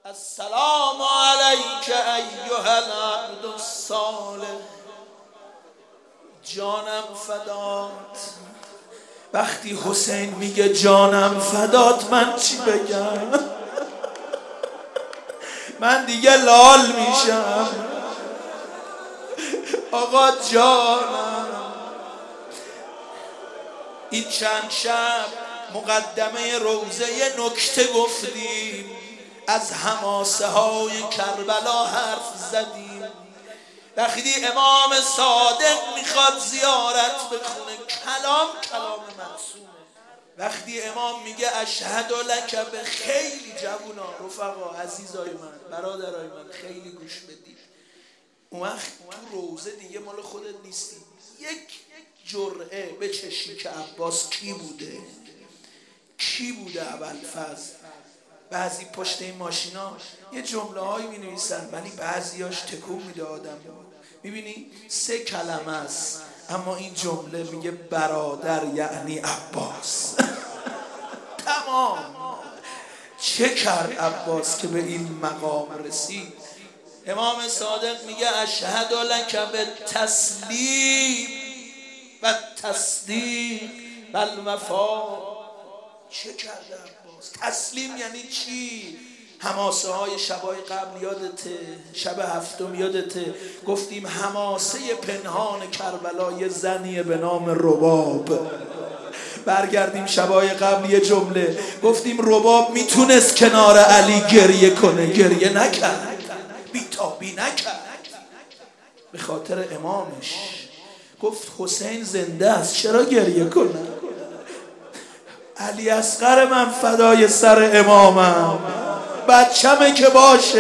السلام علیک ایها العبد الصالح. جانم فدات. وقتی حسین میگه جانم فدات من چی بگم؟ من دیگه لال میشم. آقا جانم. این چند شب مقدمه روزه یه نکته گفتیم، از حماسه های کربلا حرف زدیم. وقتی امام صادق میخواد زیارت بکنه کلام معصومه. وقتی امام میگه اشهد لک به، خیلی جوونا، رفقا، عزیزای من، برادرای من، خیلی گوش بدید. اون وقت تو روزه دیگه مال خودت نیستی. یک جرعه بچشی که عباس کی بوده، کی بوده ابوالفضل. بعضی پشت این ماشینا یه جمله هایی می نویسن ولی بعضیاش تکون میده آدم. میبینی 3 کلمه است اما این جمله میگه برادر یعنی عباس. تمام. چه کرد عباس که به این مقام رسید؟ امام صادق میگه اشهد لک به تسلیم و تصدیق و الوفا. چه کرده عباس؟ تسلیم یعنی چی؟ حماسه های شبای قبل یادته؟ شب هفتم یادته؟ گفتیم حماسه پنهان کربلا یه زنیه به نام رباب. برگردیم شبای قبل یه جمله گفتیم رباب میتونست کنار علی گریه کنه، گریه نکرد، بیتابی نکرد به خاطر امامش. گفت حسین زنده است چرا گریه کنه؟ علی اصغر من فدای سر امامم، بچمه که باشه.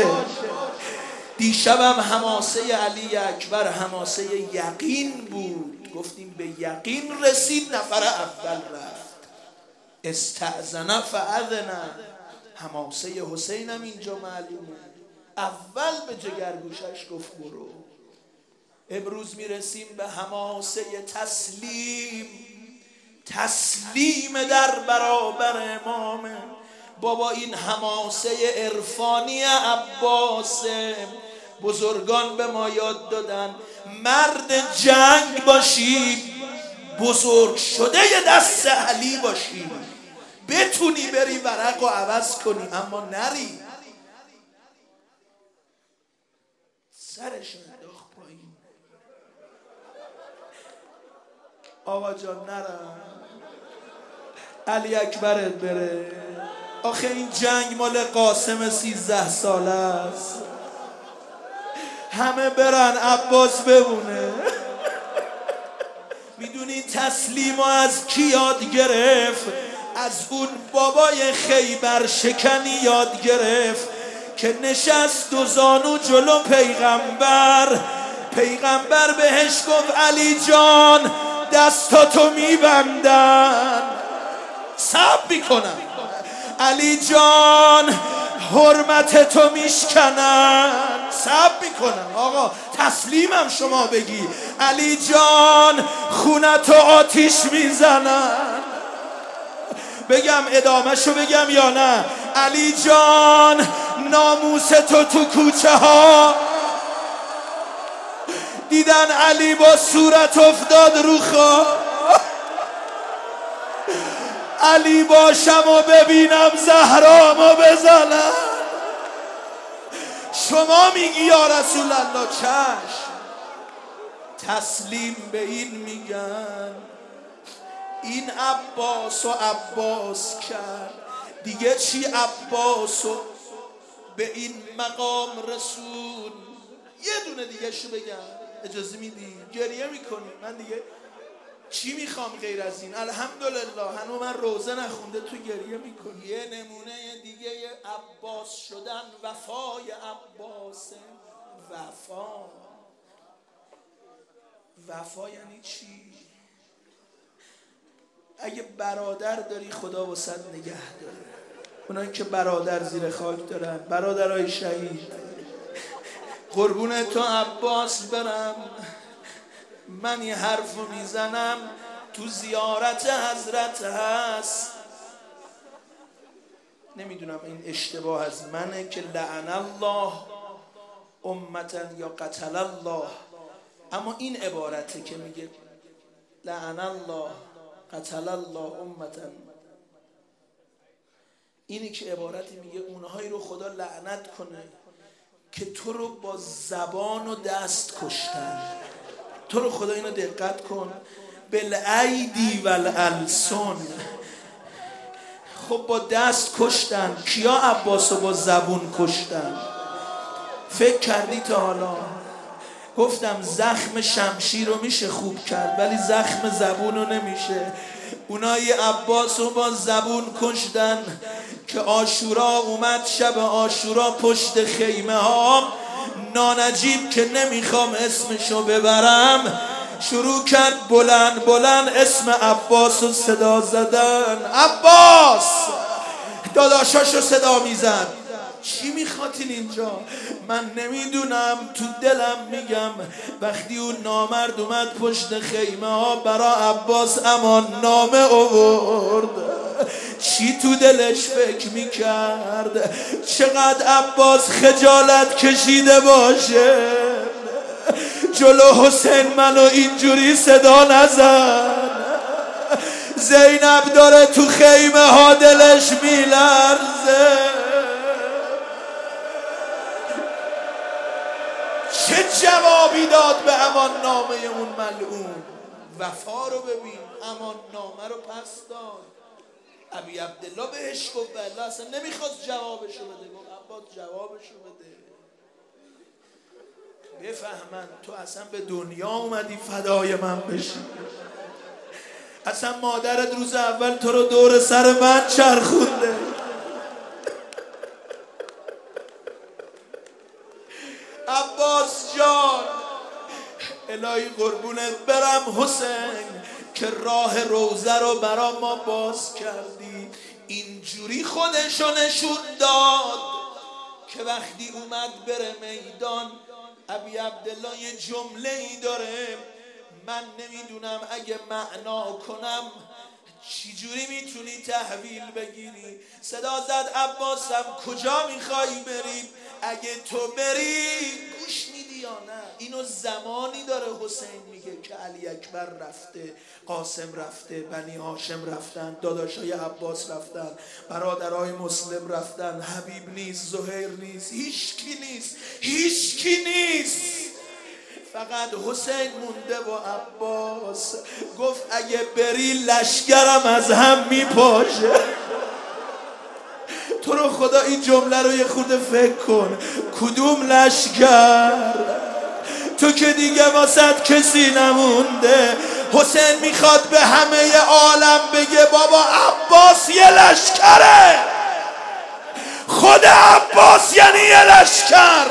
دیشبم حماسه علی اکبر حماسه یقین بود. گفتیم به یقین رسید، نفر اول رفت، استأذن فاذن. حماسه حسینم اینجا معلومه، اول به جگرگوشش گفت برو. امروز میرسیم به حماسه تسلیم. تسلیم در برابر امامه. بابا این حماسه عرفانی عباسه. بزرگان به ما یاد دادن مرد جنگ باشی، بزرگ شده ی دست علی باشی، بتونی بری ورق و عوض کنی اما نری. سرش انداخت پایین. آقا جان نرم، علی اکبرت بره. آخه این جنگ مال قاسم 13 ساله است. همه برن عباس بمونه. میدونی تسلیم از کی یاد گرفت؟ از اون بابای خیبر شکنی یاد گرفت که نشست و زانو جلو پیغمبر. پیغمبر بهش گفت علی جان دستاتو میبندن، صبر میکنن. علی جان حرمت تو میشکنن، صبر میکنن. آقا تسلیمم شما بگی. علی جان خونتو آتیش میزنن. بگم ادامهشو بگم یا نه؟ علی جان ناموس تو کوچه ها دیدن علی با صورت افتاد رو خواب. علی باشم و ببینم زهرامو بزنم. شما میگی یا رسول الله چشم. تسلیم به این میگن. این عباس کرد دیگه چی؟ عباسو به این مقام رسول. یه دونه دیگه شو بگم اجازه میدی؟ گریه میکنی. من دیگه چی میخوام غیر از این؟ الحمدلله هنوز من روزه نخونده تو گریه میکنی. یه نمونه دیگه یه عباس شدن، وفای عباسه. وفا یعنی چی؟ اگه برادر داری خدا واسط نگه داره. اونایی که برادر زیر خاک دارن، برادرای شهید، قربون تو عباس برم. من یه حرفو میزنم تو زیارت حضرت هست. نمیدونم این اشتباه از منه که لعن الله امتا یا قتل الله، اما این عبارته که میگه لعن الله قتل الله امتا، اینی که عبارتی میگه اونهایی رو خدا لعنت کنه که تو رو با زبان و دست کشتن. تو رو خدا اینو دقت کن، بالایدی والالسن. خب با دست کشتن، کیا عباس رو با زبون کشتن؟ فکر کردی تا حالا؟ گفتم زخم شمشیر رو میشه خوب کرد ولی زخم زبون رو نمیشه. اونای عباس رو با زبون کشتن که عاشورا اومد، شب عاشورا پشت خیمه ها نانجیب که نمیخوام اسمشو ببرم شروع کرد بلند بلند اسم عباس رو صدا زدن. عباس داداشاشو صدا میزد. چی میخواتین اینجا؟ من نمیدونم، تو دلم میگم وقتی اون نامرد اومد پشت خیمه ها برا عباس امان نامه آورد، چی تو دلش فکر میکرد؟ چقدر عباس خجالت کشیده باشه جلو حسین منو اینجوری صدا نزن. زینب داره تو خیمه ها دلش میلرزه. چه جوابی داد به امان نامه اون ملعون؟ وفا رو ببین، امان نامه رو پس داد. ابی عبدالله بهش گفت والله اصلا نمیخواست جوابشو بده، گفت عباس جوابشو بده بفهمن تو اصلا به دنیا اومدی فدای من بشی. اصلا مادرت روز اول تو رو دور سر من چرخونده. عباس جان الهی قربونت برم حسین که راه روزه رو برا ما باز کردی. اینجوری خودشو نشون داد که وقتی اومد بره میدان، ابی عبدالله یه جمله ای داره من نمیدونم اگه معنا کنم چجوری میتونی تحویل بگیری. صدا زد عباسم کجا میخوای بری؟ اگه تو بری گوش میدی یا نه؟ اینو زمانی داره حسین میگه که علی اکبر رفته، قاسم رفته، بنی هاشم رفتن، داداشای عباس رفتن، برادرای مسلم رفتن، حبیب نیست، زهیر نیست، هیچکی نیست، هیچکی نیست، فقط حسین مونده با عباس. گفت اگه بری لشکرم از هم میپاشه. تو رو خدا این جمله رو یه خورده فکر کن. کدوم لشکر؟ تو که دیگه واسط کسی نمونده. حسین میخواد به همه عالم بگه بابا عباس یه لشکره، خود عباس یعنی یه لشکر.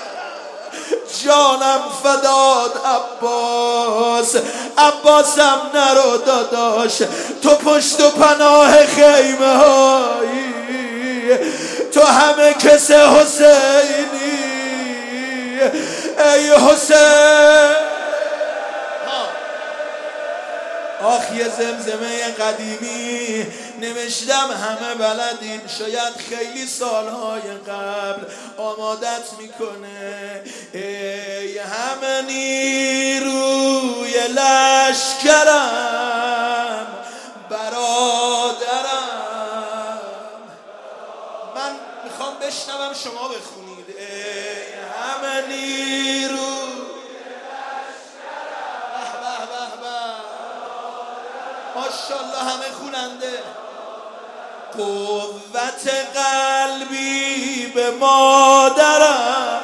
جانم فداد عباس، عباسم نرو داداش، تو پشت و پناه خیمه هایی، تو همه کس حسینی. ای حسین آخ یه زمزمه قدیمی نوشتم همه بلدین، شاید خیلی سالهای قبل آمادت میکنه. ای همه نیروی لشکرم برادرم. من میخوام بشنوم شما بخونید. ای همه نیروی ماشاءالله همه خوننده. قوت قلبی به مادرم.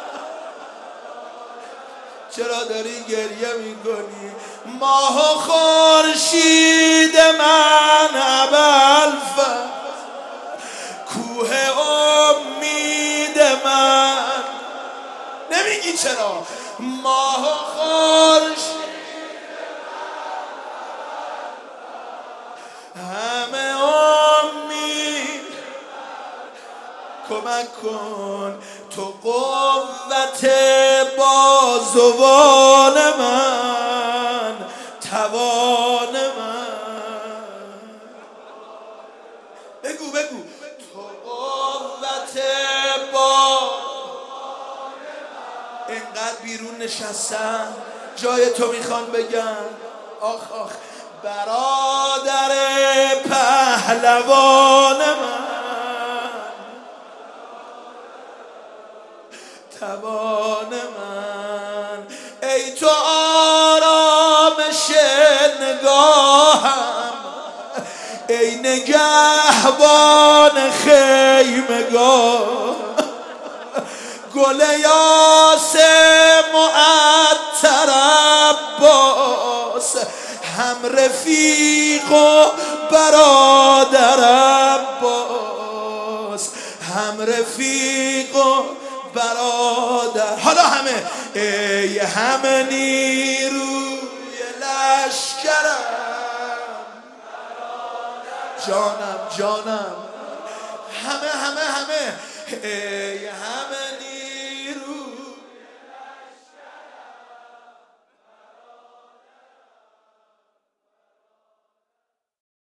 چرا داری گریه میکنی؟ ماه و خورشید من ابوالفضل، کوه امید من. نمیگی چرا؟ ماه و خورشید همه امید، کمک کن تو قوت بازوان من، توان من. بگو تو بیرون نشستن جای تو میخوان بگن آخ آخ برادر پهلوان من، توان من، ای تو آرامش نگاهم، ای نگهبان خیمگاه، گل یاس معطر عباس، هم رفیق و برادر عباس، هم رفیق و برادر. حالا همه ای همه نیروی لشکرم، جانم جانم، همه ای